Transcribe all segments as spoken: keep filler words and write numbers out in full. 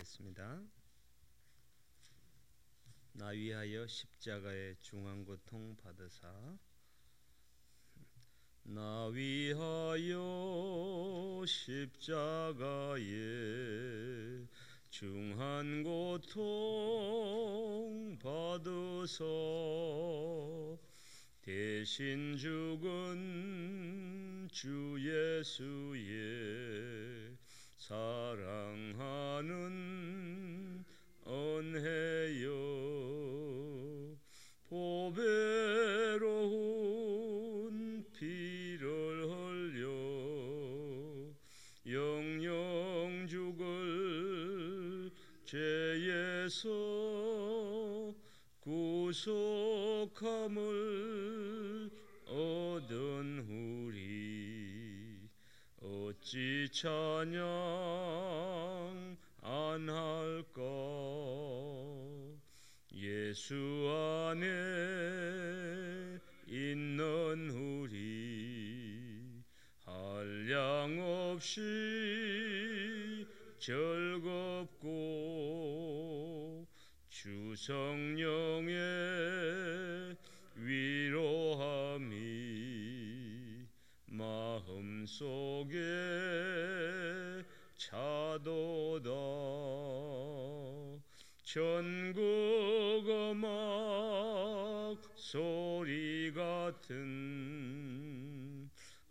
기도하겠습니다. 나 위하여 십자가의 중한 고통 받으사 나 위하여 십자가의 중한 고통 받으사 대신 죽은 주 예수의 사랑하는 은혜여 보배로운 피를 흘려 영영 죽을 죄에서 구속함을 얻은 우리 어찌 찬양 안 할까. 예수 안에 있는 우리 한량없이 즐겁고 주 성령의 위로함이 마음속에 차도다. 천국 음악 소리 같은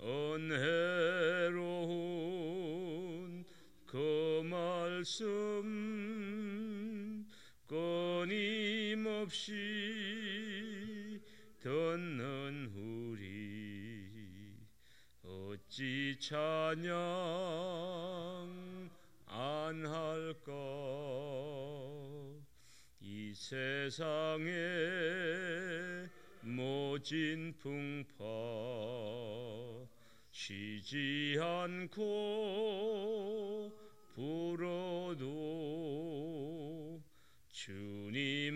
은혜로운 그 말씀 끊임없이 듣는 우리 어찌 찬양 안 할까. 이 세상에 모진 풍파 쉬지 않고 불어도 주님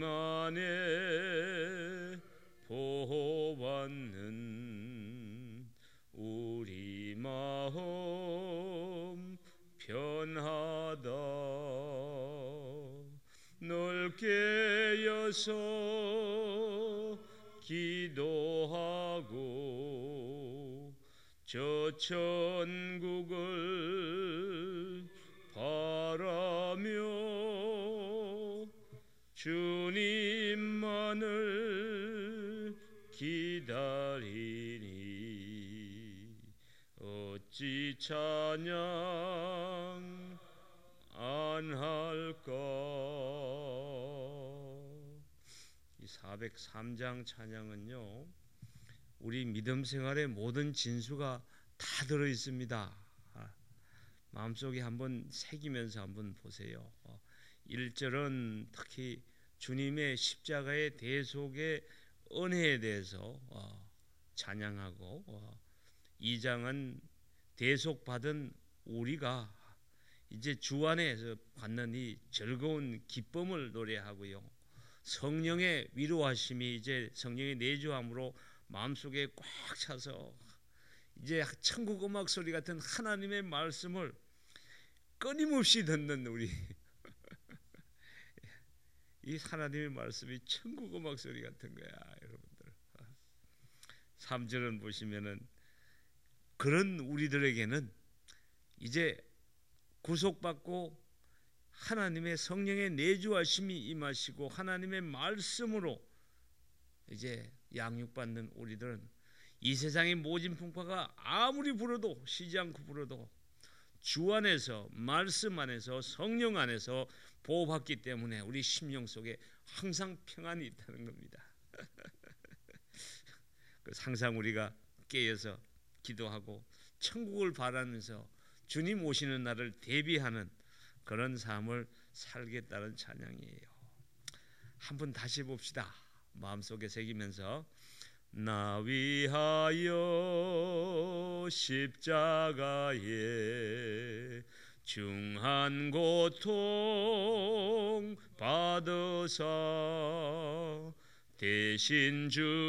안에 보호받는 우리 마음 편하다. 늘 깨어서 기도하고 저 천국을 바라며 주님만을 기다리니 어찌 찬양 안 할까. 이 사백삼 장 찬양은요, 우리 믿음 생활의 모든 진수가 다 들어 있습니다. 마음속에 한번 새기면서 한번 보세요. 일 절은 특히 주님의 십자가의 대속의 은혜에 대해서 찬양하고, 이 장은 대속받은 우리가 이제 주 안에서 받는 이 즐거운 기쁨을 노래하고요, 성령의 위로하심이 이제 성령의 내주함으로 마음속에 꽉 차서 이제 천국 음악 소리 같은 하나님의 말씀을 끊임없이 듣는 우리 이 하나님의 말씀이 천국 음악 소리 같은 거야, 여러분들. 삼 절은 보시면은 그런 우리들에게는 이제 구속받고 하나님의 성령의 내주하심이 임하시고 하나님의 말씀으로 이제 양육받는 우리들은 이 세상의 모진 풍파가 아무리 불어도 쉬지 않고 불어도 주 안에서, 말씀 안에서, 성령 안에서 보호받기 때문에 우리 심령 속에 항상 평안이 있다는 겁니다. 항상 우리가 깨어서 기도하고 천국을 바라면서 주님 오시는 날을 대비하는 그런 삶을 살겠다는 찬양이에요. 한번 다시 봅시다. 마음속에 새기면서 나 위하여 십자가의 중한 고통 받으사 대신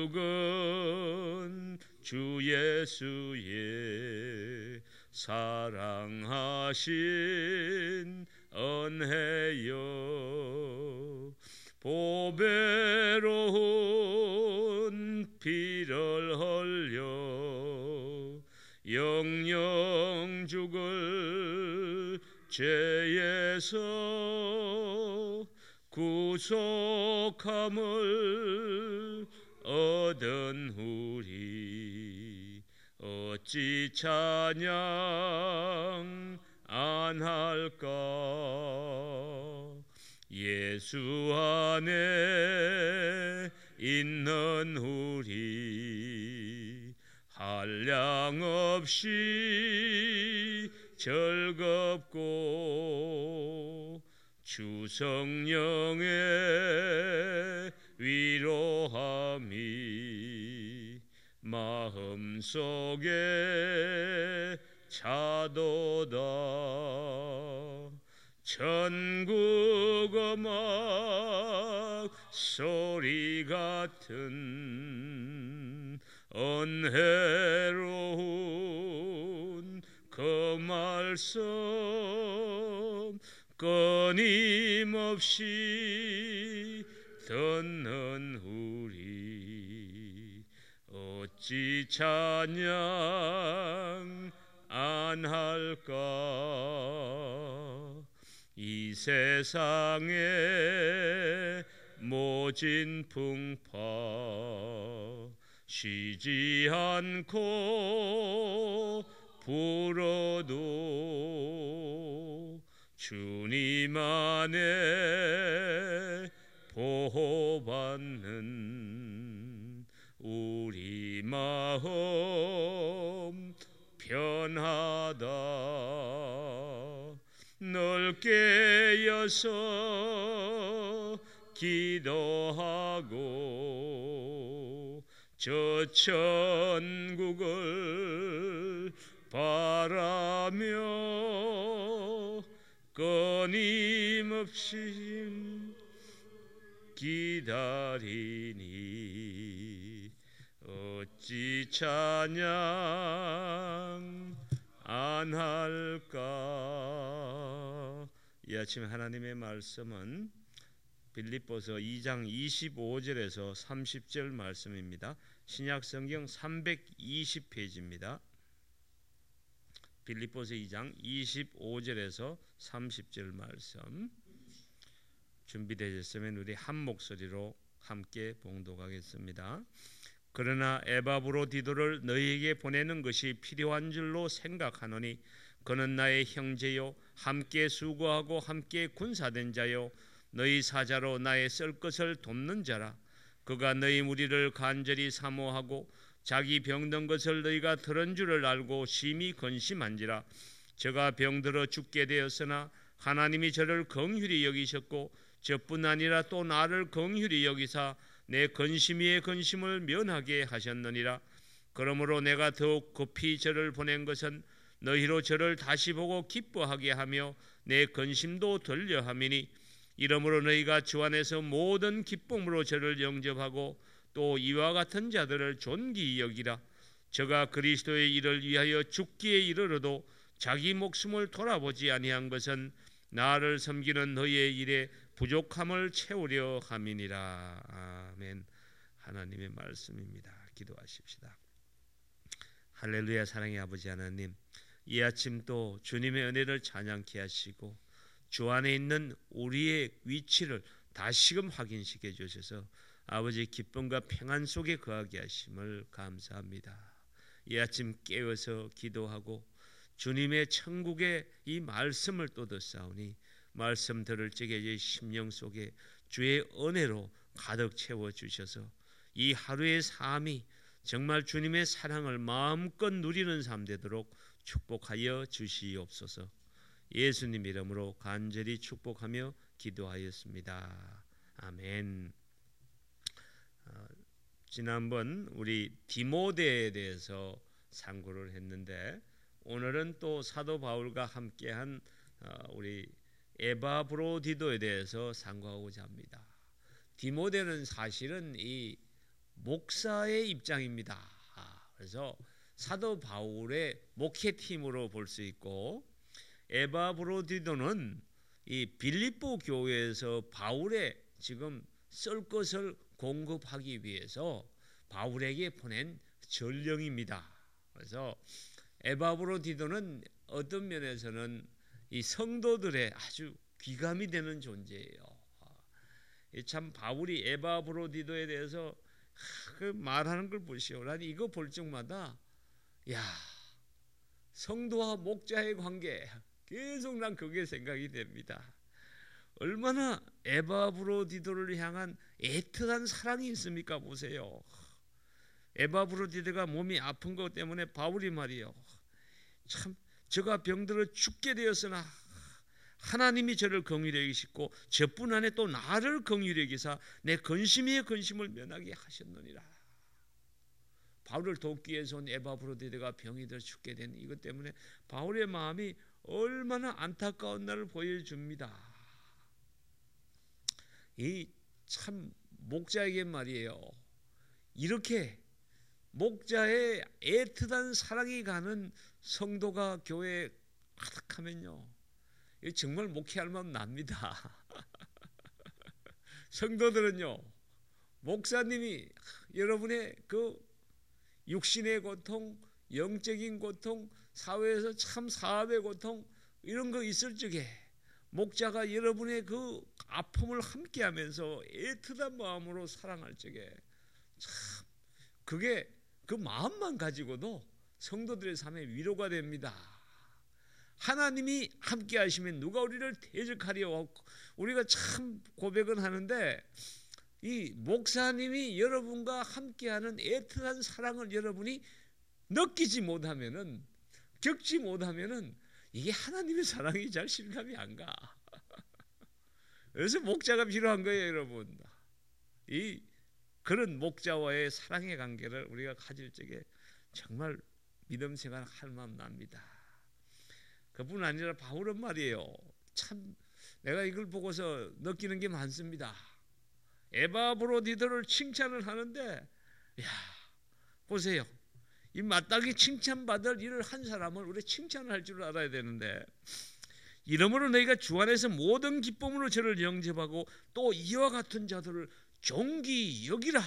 죽은 주 예수의 사랑하신 은혜여 보배로운 피를 흘려 영영 죽을 죄에서 구속함을 얻은 우리 어찌 찬양 안 할까. 예수 안에 있는 우리 한량없이 즐겁고 주 성령의 위로함이 마음속에 차도다. 천국 음악 소리 같은 은혜로운 그 말씀 끊임없이 듣는 우리 어찌 찬양 안 할까. 이 세상에 모진 풍파 쉬지 않고 불어도 주님 안에 보호받는 우리 마음 편하다. 늘 깨어서 기도하고 저 천국을 바라며 끊임없이 기다리니 어찌 찬양 안 할까. 이 아침 하나님의 말씀은 빌립보서 이 장 이십오 절에서 삼십 절 말씀입니다. 신약성경 삼백이십 페이지입니다. 빌립보서 이 장 이십오 절에서 삼십 절 말씀 준비되셨으면 우리 한 목소리로 함께 봉독하겠습니다. 그러나 에바브로디도를 너희에게 보내는 것이 필요한 줄로 생각하노니 그는 나의 형제요 함께 수고하고 함께 군사된 자요 너희 사자로 나의 쓸 것을 돕는 자라. 그가 너희 무리를 간절히 사모하고 자기 병든 것을 너희가 들은 줄을 알고 심히 근심한지라. 저가 병들어 죽게 되었으나 하나님이 저를 긍휼히 여기셨고 저뿐 아니라 또 나를 긍휼히 여기사 내 근심 위에 근심을 면하게 하셨느니라. 그러므로 내가 더욱 급히 저를 보낸 것은 너희로 저를 다시 보고 기뻐하게 하며 내 근심도 덜려 함이니 이러므로 너희가 주 안에서 모든 기쁨으로 저를 영접하고 또 이와 같은 자들을 존귀히 여기라. 저가 그리스도의 일을 위하여 죽기에 이르러도 자기 목숨을 돌아보지 아니한 것은 나를 섬기는 너희의 일에 부족함을 채우려 함이니라. 아멘. 하나님의 말씀입니다. 기도하십시다. 할렐루야. 사랑의 아버지 하나님, 이 아침 또 주님의 은혜를 찬양케 하시고 주 안에 있는 우리의 위치를 다시금 확인시켜 주셔서 아버지 기쁨과 평안 속에 거하게 하심을 감사합니다. 이 아침 깨어서 기도하고 주님의 천국의 이 말씀을 또 듣사오니 말씀 들을 적에 제 심령 속에 주의 은혜로 가득 채워주셔서 이 하루의 삶이 정말 주님의 사랑을 마음껏 누리는 삶 되도록 축복하여 주시옵소서. 예수님 이름으로 간절히 축복하며 기도하였습니다. 아멘. 어, 지난번 우리 디모데에 대해서 상고를 했는데 오늘은 또 사도 바울과 함께한 어, 우리 에바브로디도에 대해서 상고하고자 합니다. 디모데는 사실은 이 목사의 입장입니다. 그래서 사도 바울의 목회팀으로 볼 수 있고 에바브로디도는 이 빌립보 교회에서 바울의 지금 쓸 것을 공급하기 위해서 바울에게 보낸 전령입니다. 그래서 에바브로디도는 어떤 면에서는 이 성도들의 아주 귀감이 되는 존재예요. 참 바울이 에바브로디도에 대해서 그 말하는 걸 보시오. 난 이거 볼 적마다 야, 성도와 목자의 관계 계속 난 그게 생각이 됩니다. 얼마나 에바브로디도를 향한 애틋한 사랑이 있습니까? 보세요. 에바브로디도가 몸이 아픈 것 때문에 바울이 말이요, 참 저가 병들어 죽게 되었으나 하나님이 저를 긍휼히 여기시고 저뿐 안에 또 나를 긍휼히 여기사 내 근심의 근심을 면하게 하셨느니라. 바울을 돕기 위해서 온 에바브로디도가 병이 들어 죽게 된 이것 때문에 바울의 마음이 얼마나 안타까운 날을 보여줍니다. 이 참 목자에게 말이에요, 이렇게 목자의 애틋한 사랑이 가는 성도가 교회에 가득하면요, 정말 목회할 만 납니다. 성도들은요, 목사님이 여러분의 그 육신의 고통, 영적인 고통, 사회에서 참 사업의 고통 이런 거 있을 적에 목자가 여러분의 그 아픔을 함께하면서 애틋한 마음으로 사랑할 적에 참 그게 그 마음만 가지고도 성도들의 삶에 위로가 됩니다. 하나님이 함께 하시면 누가 우리를 대적하리요. 우리가 참 고백은 하는데 이 목사님이 여러분과 함께하는 애틋한 사랑을 여러분이 느끼지 못하면은, 겪지 못하면은 이게 하나님의 사랑이 잘 실감이 안 가. 그래서 목자가 필요한 거예요, 여러분. 이 그런 목자와의 사랑의 관계를 우리가 가질 적에 정말 믿음 생활 할 마음 납니다. 그뿐 아니라 바울은 말이에요, 참 내가 이걸 보고서 느끼는 게 많습니다. 에바브로디도를 칭찬을 하는데, 야 보세요, 이 마땅히 칭찬받을 일을 한 사람을 우리 칭찬할 줄 알아야 되는데, 이러므로 너희가 주 안에서 모든 기쁨으로 저를 영접하고 또 이와 같은 자들을 존귀 여기라.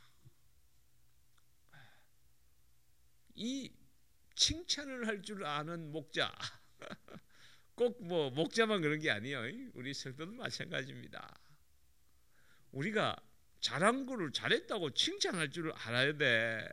이 칭찬을 할 줄 아는 목자, 꼭 뭐 목자만 그런 게 아니에요. 우리 성도도 마찬가지입니다. 우리가 잘한 거를 잘했다고 칭찬할 줄 알아야 돼.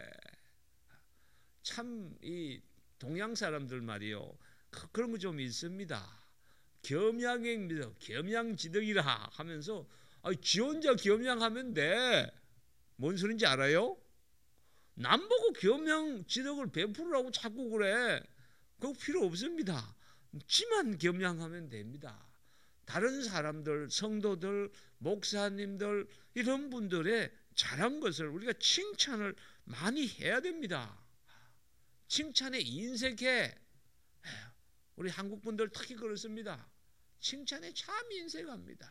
참 이 동양 사람들 말이요, 그런 거 좀 있습니다. 겸양행입니다. 겸양지덕이라 하면서 아니, 지 혼자 겸양하면 돼. 뭔 소린지 알아요? 남 보고 겸양지덕을 베풀으라고 자꾸 그래. 그거 필요 없습니다. 지만 겸양하면 됩니다. 다른 사람들, 성도들, 목사님들 이런 분들의 잘한 것을 우리가 칭찬을 많이 해야 됩니다. 칭찬에 인색해. 우리 한국 분들 특히 그렇습니다. 칭찬에 참 인색합니다.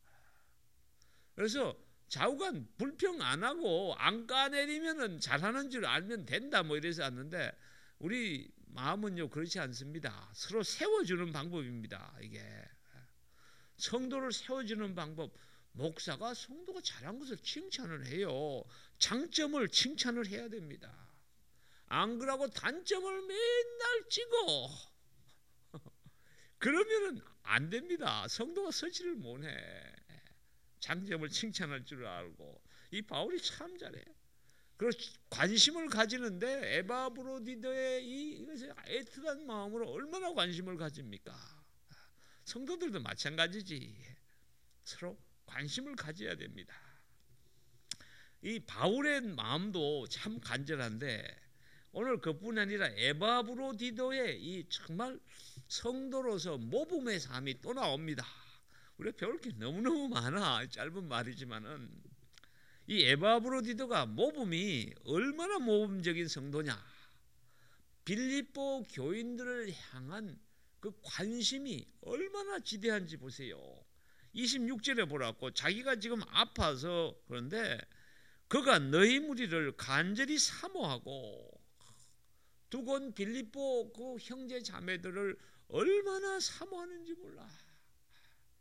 그래서 좌우간 불평 안 하고 안 까내리면은 잘하는 줄 알면 된다 뭐 이래서 왔는데, 우리 마음은요 그렇지 않습니다. 서로 세워주는 방법입니다. 이게 성도를 세워주는 방법, 목사가 성도가 잘한 것을 칭찬을 해요. 장점을 칭찬을 해야 됩니다. 안 그러고 단점을 맨날 찍어 그러면은 안 됩니다. 성도가 서지를 못해. 장점을 칭찬할 줄 알고. 이 바울이 참 잘해. 그리고 관심을 가지는데 에바브로디도의 이 이것에 애틋한 마음으로 얼마나 관심을 가집니까? 성도들도 마찬가지지. 서로 관심을 가져야 됩니다. 이 바울의 마음도 참 간절한데, 오늘 그뿐 아니라 에바브로디도의 이 정말 성도로서 모범의 삶이 또 나옵니다. 우리가 배울 게 너무너무 많아. 짧은 말이지만은 이 에바브로디도가 모범이 얼마나 모범적인 성도냐. 빌립보 교인들을 향한 그 관심이 얼마나 지대한지 보세요. 이십육 절에 보라고, 자기가 지금 아파서 그런데 그가 너희 무리를 간절히 사모하고, 두건 빌립보 그 형제 자매들을 얼마나 사모하는지 몰라.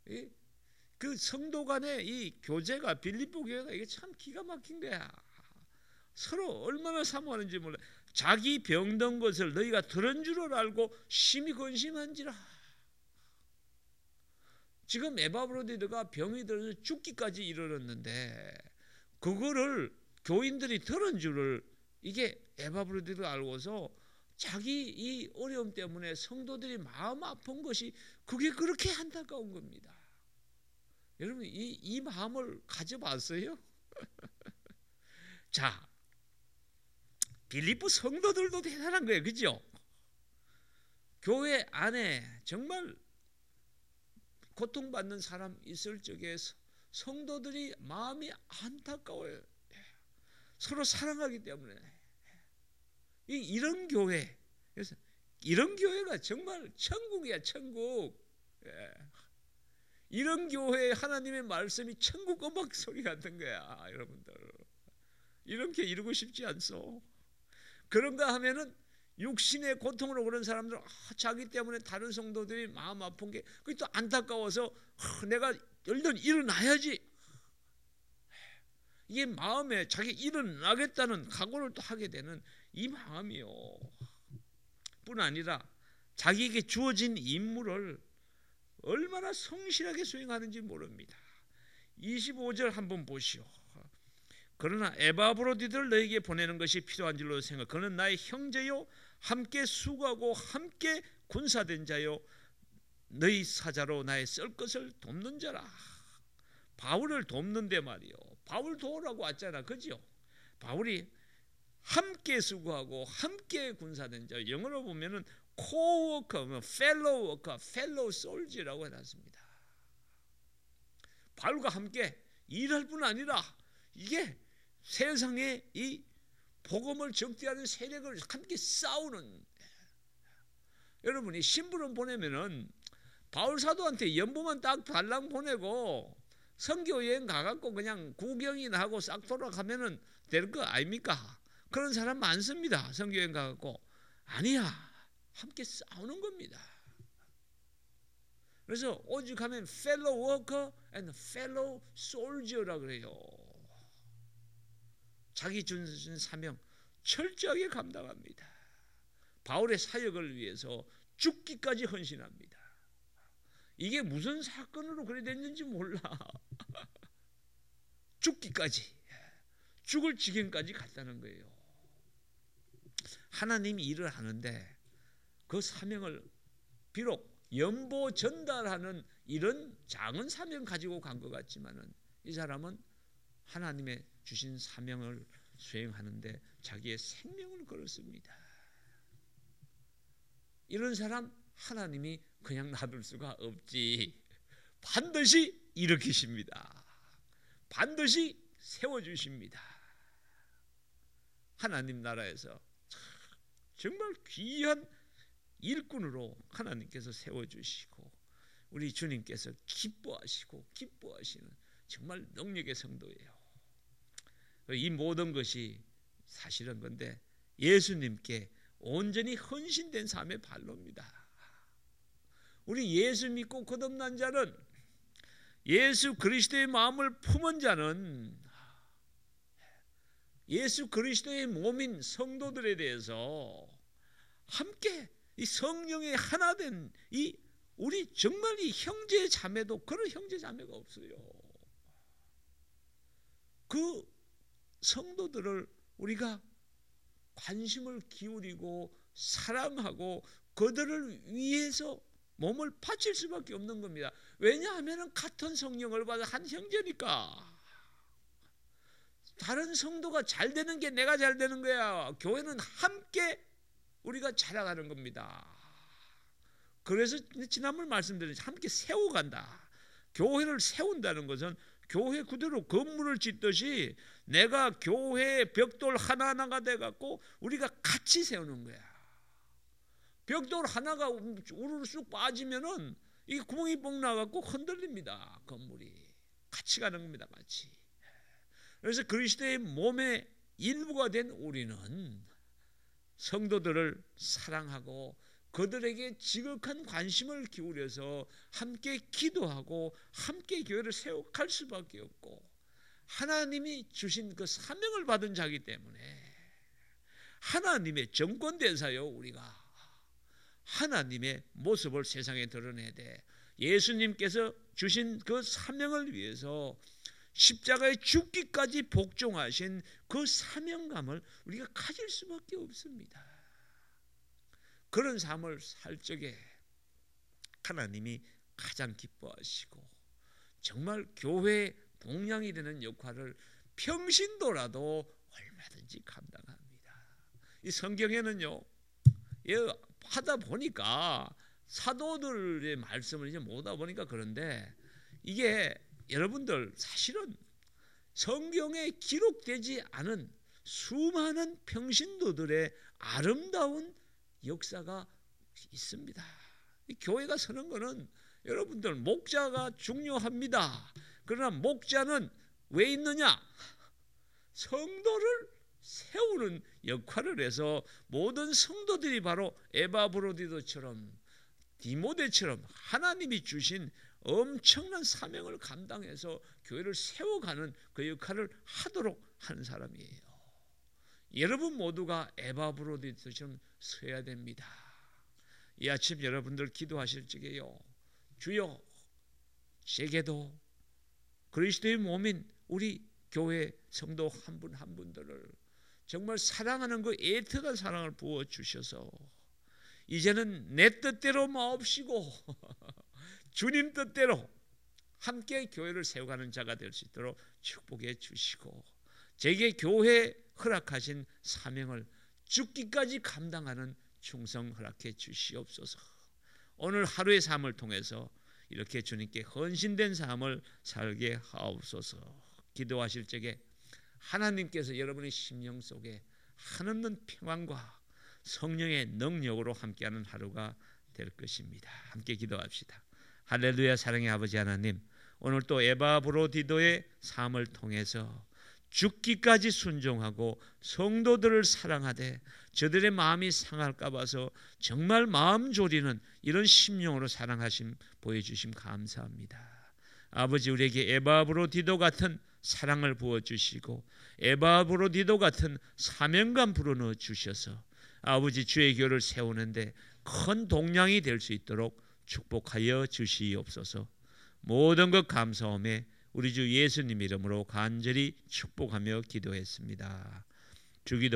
그 성도 간의 이 교제가, 빌립보 교회가 이게 참 기가 막힌 거야. 서로 얼마나 사모하는지 몰라. 자기 병든 것을 너희가 들은 줄을 알고 심히 근심한지라. 지금 에바브로디드가 병이 들어서 죽기까지 이르렀는데 그거를 교인들이 들은 줄을 이게 에바브로디드가 알고서 자기 이 어려움 때문에 성도들이 마음 아픈 것이 그게 그렇게 안타까운 겁니다. 여러분 이, 이 마음을 가져봤어요? 자, 빌립보 성도들도 대단한 거예요. 그죠? 교회 안에 정말 고통받는 사람 있을 적에 성도들이 마음이 안타까워요. 서로 사랑하기 때문에. 이런 교회, 그래서 이런 교회가 정말 천국이야, 천국. 이런 교회에 하나님의 말씀이 천국 음악 소리 같은 거야, 여러분들. 이렇게 이루고 싶지 않소? 그런가 하면은 육신의 고통으로 그런 사람들은 아, 자기 때문에 다른 성도들이 마음 아픈 게 그게 또 안타까워서 아, 내가 얼른 일어나야지. 이게 마음에 자기 일어나겠다는 각오를 또 하게 되는 이 마음이요. 뿐 아니라 자기에게 주어진 임무를 얼마나 성실하게 수행하는지 모릅니다. 이십오 절 한번 보시오. 그러나 에바브로디들 너에게 보내는 것이 필요한 줄로 생각. 그는 나의 형제요 함께 수고하고 함께 군사된 자요 너희 사자로 나의 쓸 것을 돕는 자라. 바울을 돕는데 말이요. 바울 도우라고 왔잖아. 그죠? 바울이 함께 수고하고 함께 군사된 자. 영어로 보면은 코워커, 펠로우 워커, 펠로우 솔지라고 해놨습니다. 바울과 함께 일할 뿐 아니라 이게 세상에 이 복음을 적대하는 세력을 함께 싸우는. 여러분이 심부름 보내면은 바울 사도한테 연봉만 딱 달랑 보내고 선교 여행 가갖고 그냥 구경이나 하고 싹 돌아가면은 될 거 아닙니까? 그런 사람 많습니다. 선교 여행 가갖고. 아니야, 함께 싸우는 겁니다. 그래서 오직 하면 fellow worker and fellow soldier라 그래요. 자기 주신 사명 철저하게 감당합니다. 바울의 사역을 위해서 죽기까지 헌신합니다. 이게 무슨 사건으로 그래 됐는지 몰라. 죽기까지, 죽을 지경까지 갔다는 거예요. 하나님이 일을 하는데 그 사명을 비록 연보 전달하는 이런 작은 사명 가지고 간 것 같지만은 이 사람은 하나님의 주신 사명을 수행하는데 자기의 생명을 걸었습니다. 이런 사람 하나님이 그냥 놔둘 수가 없지. 반드시 일으키십니다. 반드시 세워주십니다. 하나님 나라에서 정말 귀한 일꾼으로 하나님께서 세워주시고 우리 주님께서 기뻐하시고 기뻐하시는 정말 능력의 성도예요. 이 모든 것이 사실은 건데 예수님께 온전히 헌신된 삶의 발로입니다. 우리 예수 믿고 거듭난 자는, 예수 그리스도의 마음을 품은 자는 예수 그리스도의 몸인 성도들에 대해서 함께 이 성령의 하나 된 이 우리 정말 이 형제 자매도 그런 형제 자매가 없어요. 그 성도들을 우리가 관심을 기울이고 사랑하고 그들을 위해서 몸을 바칠 수밖에 없는 겁니다. 왜냐하면 같은 성령을 받은 한 형제니까. 다른 성도가 잘 되는 게 내가 잘 되는 거야. 교회는 함께 우리가 자라가는 겁니다. 그래서 지난번 말씀드렸죠. 함께 세워간다. 교회를 세운다는 것은 교회 그대로 건물을 짓듯이 내가 교회 벽돌 하나하나가 돼갖고 우리가 같이 세우는 거야. 벽돌 하나가 우르르 쑥 빠지면은 이게 구멍이 뻥 나갖고 흔들립니다. 건물이 같이 가는 겁니다. 같이. 그래서 그리스도의 몸의 일부가 된 우리는 성도들을 사랑하고 그들에게 지극한 관심을 기울여서 함께 기도하고 함께 교회를 세워갈 수밖에 없고, 하나님이 주신 그 사명을 받은 자이기 때문에 하나님의 정권대사요, 우리가 하나님의 모습을 세상에 드러내야 돼. 예수님께서 주신 그 사명을 위해서 십자가에 죽기까지 복종하신 그 사명감을 우리가 가질 수밖에 없습니다. 그런 삶을 살 적에 하나님이 가장 기뻐하시고 정말 교회의 동량이 되는 역할을 평신도라도 얼마든지 감당합니다. 이 성경에는요, 하다 보니까 사도들의 말씀을 이제 못 하다 보니까 그런데, 이게 여러분들 사실은 성경에 기록되지 않은 수많은 평신도들의 아름다운 역사가 있습니다. 교회가 서는 거는 여러분들 목자가 중요합니다. 그러나 목자는 왜 있느냐? 성도를 세우는 역할을 해서 모든 성도들이 바로 에바브로디도처럼 디모데처럼 하나님이 주신 엄청난 사명을 감당해서 교회를 세워가는 그 역할을 하도록 하는 사람이에요. 여러분 모두가 에바브로디도처럼 서야 됩니다. 이 아침 여러분들 기도하실 적에요, 주여 제게도 그리스도의 몸인 우리 교회 성도 한 분 한 분들을 정말 사랑하는 그 애틋한 사랑을 부어주셔서 이제는 내 뜻대로 마옵시고 주님 뜻대로 함께 교회를 세워가는 자가 될 수 있도록 축복해 주시고, 제게 교회에 허락하신 사명을 죽기까지 감당하는 충성 허락해 주시옵소서. 오늘 하루의 삶을 통해서 이렇게 주님께 헌신된 삶을 살게 하옵소서. 기도하실 적에 하나님께서 여러분의 심령 속에 한없는 평안과 성령의 능력으로 함께하는 하루가 될 것입니다. 함께 기도합시다. 할렐루야. 사랑의 아버지 하나님, 오늘 또 에바브로디도의 삶을 통해서 죽기까지 순종하고 성도들을 사랑하되 저들의 마음이 상할까 봐서 정말 마음 졸이는 이런 심령으로 사랑하심 보여주심 감사합니다. 아버지, 우리에게 에바브로디도 같은 사랑을 부어주시고 에바브로디도 같은 사명감 불어넣어 주셔서 아버지 주의 교회를 세우는데 큰 동량이 될 수 있도록 축복하여 주시옵소서. 모든 것 감사함에 우리 주 예수님 이름으로 간절히 축복하며 기도했습니다. 주기도